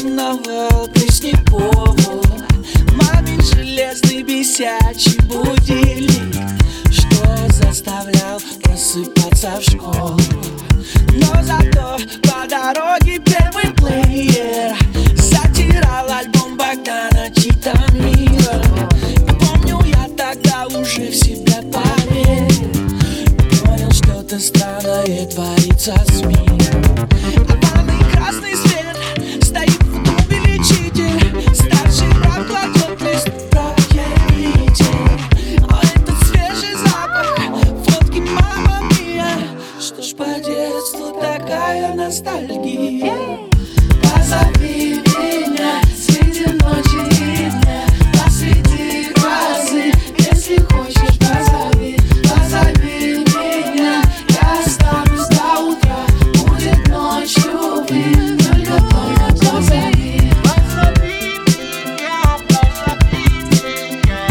волновал Преснякову. Мамин железный бесячий будильник, что заставлял просыпаться в школу. Но зато по дороге первый плеер затирал альбом Богдана Титамира. И помню, я тогда уже в себя поверил, понял, что-то странное творится с миром. А там и красный свет, стоит в клубе лечитель, старший брат кладет лист проверитель. А этот свежий запах, фотки мама мия. Что ж, по детству такая ностальгия. Позови меня среди ночи и дня, посреди грозы, если хочешь, позови. Позови меня, я останусь до утра. Будет ночь любви, только позови. Позови меня, позови меня.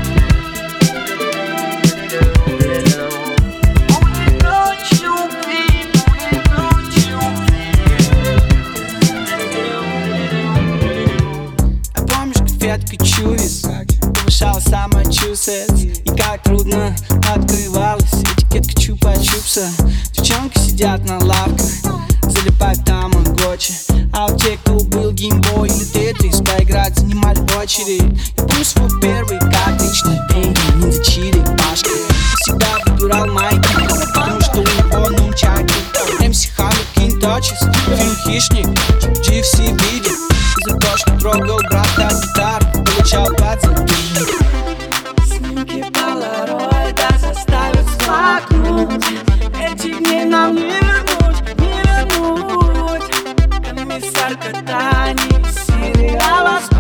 Будет ночь любви, будет ночь любви. А помнишь, конфетка Чувис повышала самочувствие, и как трудно открывалась этикетка чупа-чупса. Девчонки сидят на лавках, залипают там тамагочи, а у тех, кто был геймбой или тетрис, поиграть занимали очередь. Я помню свой первый картридж на деньги, ниндзя чили, пашка. Всегда выбирал майки, потому что у него нунчаки. МС Хаммер, Кинточис, фильм «Хищник», GFC видит. И за то, что трогал брата гитару, получал 20 гривен. Снимки полароида заставят всплакнуть. Этих дней нам не вернуть, не вернуть. Комиссар Катани из сериала